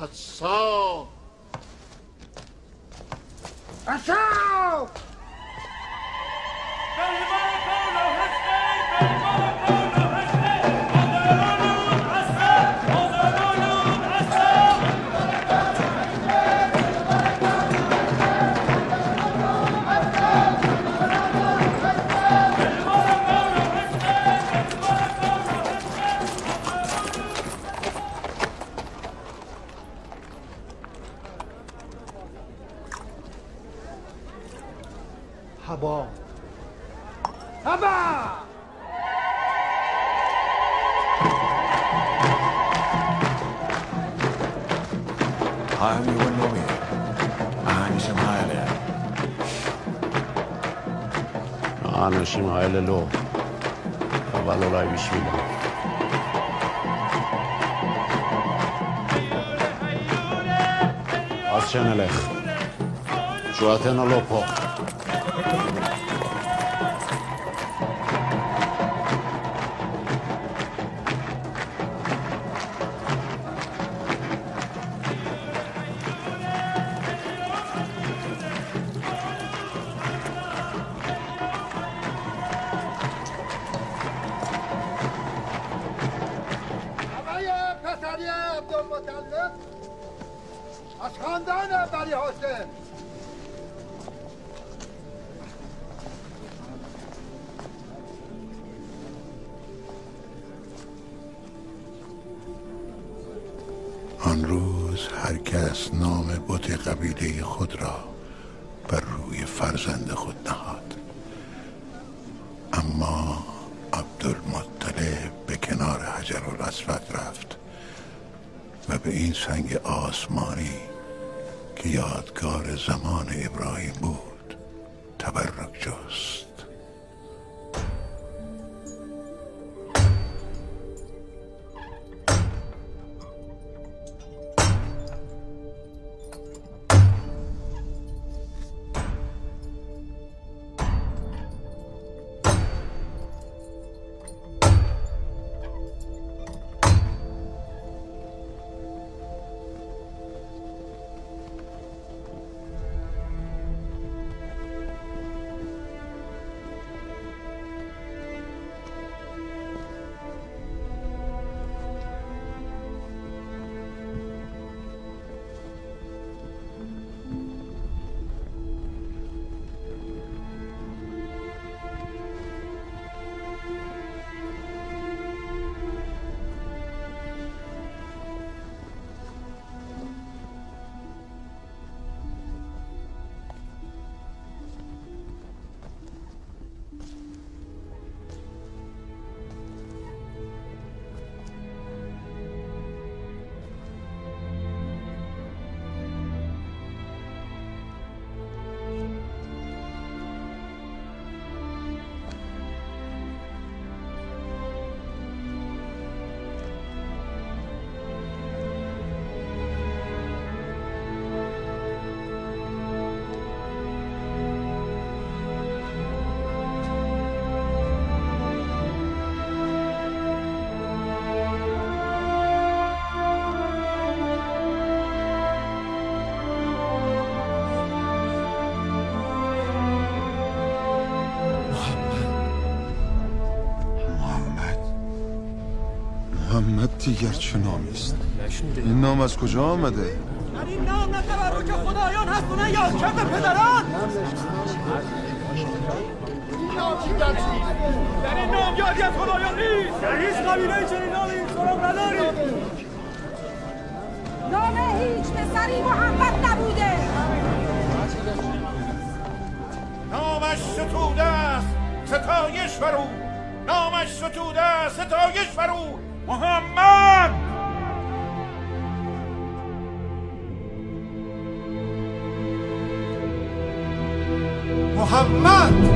عصا عصا هبا هبا Hajli u n-nomi. Għani ximħajli. Għana ximħajli lo. Għaballu laj bixvila. Għazċena leħ. ċuħatena lopo. از خاندان بنی حسین آن روز هر کس نام بت قبیله خود را بر روی فرزند خود نهاد، اما عبدالمطلب به کنار حجرالاسود رفت و به این سنگ آسمانی که یادگار زمان ابراهیم بود تبرک جست. محمد دیگر چه نامی است؟ این نام از کجا آمده؟ در این نام نه تبرک خدایان هست و نه یادکرد پدران. در این نام یادی از خدایان نیست. در هیچ قبیله چنین نامی سراغ نداریم. نام هیچ پسری محمد نبوده. نامش ستوده است ستایش بر او، نامش ستوده است ستایش بر او. محمد محمد